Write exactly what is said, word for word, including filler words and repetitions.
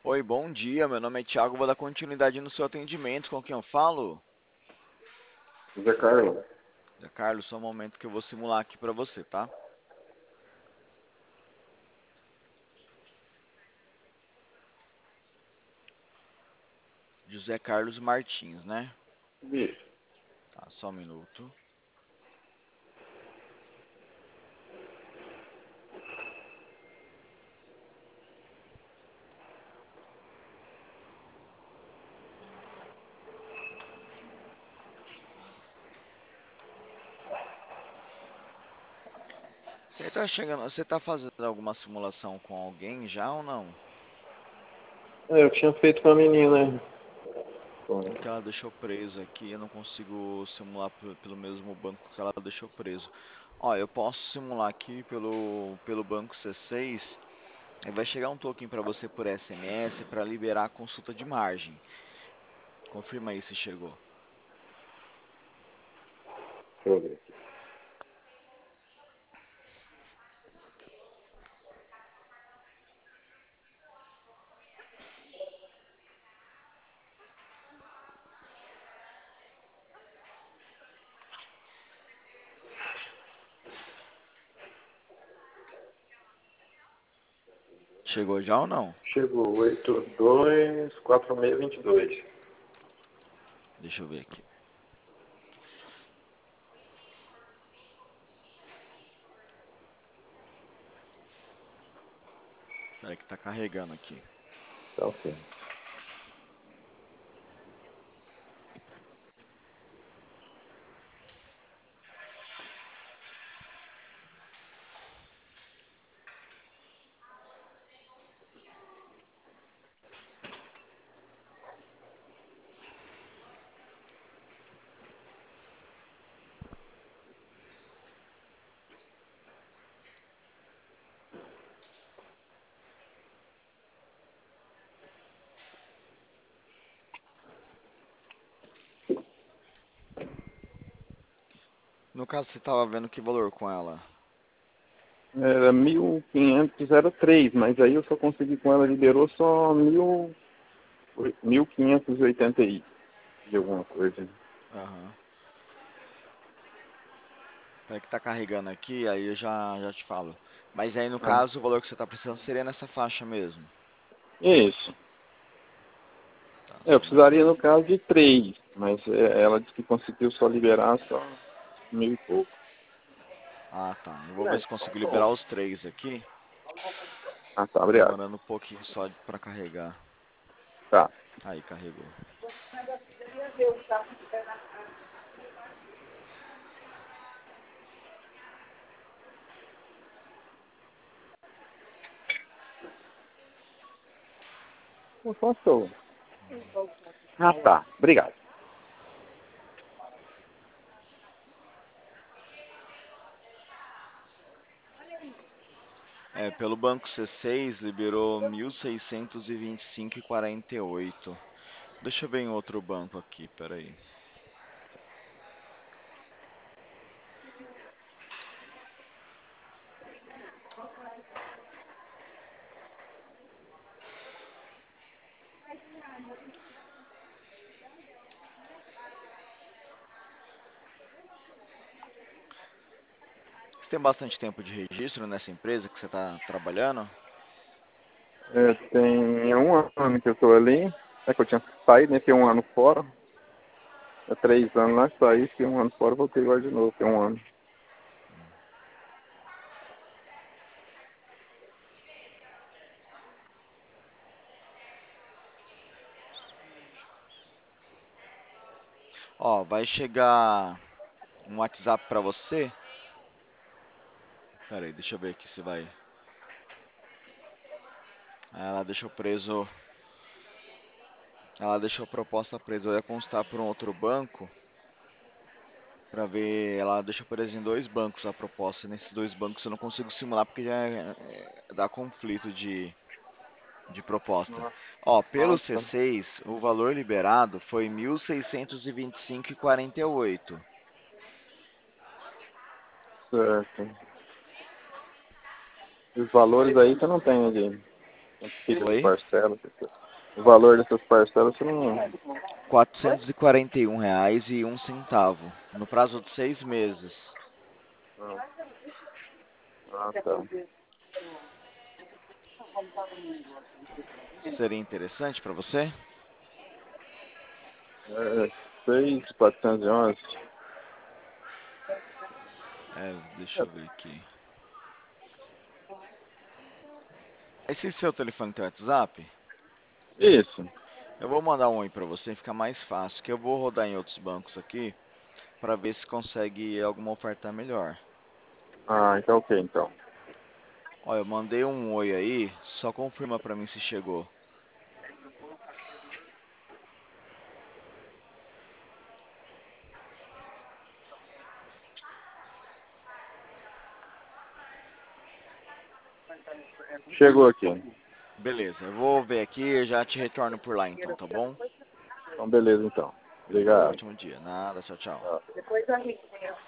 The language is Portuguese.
Oi, bom dia. Meu nome é Thiago. Vou dar continuidade no seu atendimento. Com quem eu falo? Zé Carlos, Zé Carlos, só um momento que eu vou simular aqui pra você, tá? José Carlos Martins, né? bicho, Tá, só um minuto. Você tá chegando, você tá fazendo alguma simulação com alguém já ou não? é, eu tinha feito com a menina. É que ela deixou preso aqui, eu não consigo simular pe- pelo mesmo banco que ela deixou preso. Ó, eu posso simular aqui pelo, pelo banco C seis. Aí vai chegar um token pra você por S M S pra liberar a consulta de margem. Confirma aí se chegou. Deixa eu ver aqui. Chegou já ou não? Chegou oito dois quatro seis dois dois. Deixa eu ver aqui. Espera que tá carregando aqui. Tá ok. No caso, você tava vendo que valor com ela? Era mil quinhentos e três, mas aí eu só consegui com ela, liberou só mil, mil quinhentos e oitenta e de alguma coisa. Aham. Espera que tá carregando aqui, aí eu já, já te falo. Mas aí, no Ah, caso, o valor que você tá precisando seria nessa faixa mesmo. isso. Tá, É, eu só um precisaria no momento. caso de três, mas é, ela disse que conseguiu só liberar só mil e pouco. Ah, tá. Eu vou ver É, se consigo bom. liberar os três aqui. Ah, tá, Tá obrigado. demorando um pouquinho só de- pra carregar. Tá. Aí, carregou. Não passou. Ah, tá. Obrigado. É, pelo banco C seis liberou mil seiscentos e vinte e cinco e quarenta e oito. Deixa eu ver em outro banco aqui, peraí. Você tem bastante tempo de registro nessa empresa que você está trabalhando? É, tem um ano que eu tô ali. É que eu tinha saído, né? Tem um ano fora. É três anos lá, saí, fiquei um ano fora, voltei agora de novo, tem um ano. Ó, vai chegar um WhatsApp para você. Pera aí, deixa eu ver aqui se vai. Ah, ela deixou preso. Ela deixou a proposta presa. Eu ia constar por um outro banco para ver. Ela deixou presa em dois bancos a proposta. Nesses dois bancos eu não consigo simular porque já é- é- dá conflito de, de proposta. Ó, pelo C Nossa, seis, o valor liberado foi mil seiscentos e vinte e cinco e quarenta e oito. certo. Os valores aí você não tem ali. Quanto fica as Oi? parcelas? O valor dessas parcelas você não. quatrocentos e quarenta e um reais e um centavo, no prazo de seis meses. Ah, ah, tá. Seria interessante para você? É, seis, quatrocentos e onze. É, deixa eu ver aqui. Esse seu telefone tem WhatsApp? Isso. Eu vou mandar um aí para você, fica mais fácil, que eu vou rodar em outros bancos aqui para ver se consegue alguma oferta melhor. Ah, então ok, então. Ó, eu mandei um oi aí, só confirma para mim se chegou. Chegou aqui. Beleza, eu vou ver aqui e já te retorno por lá então, tá bom? Então beleza então. Tenha um Obrigado. ótimo dia. Nada, tchau, tchau. Tchau.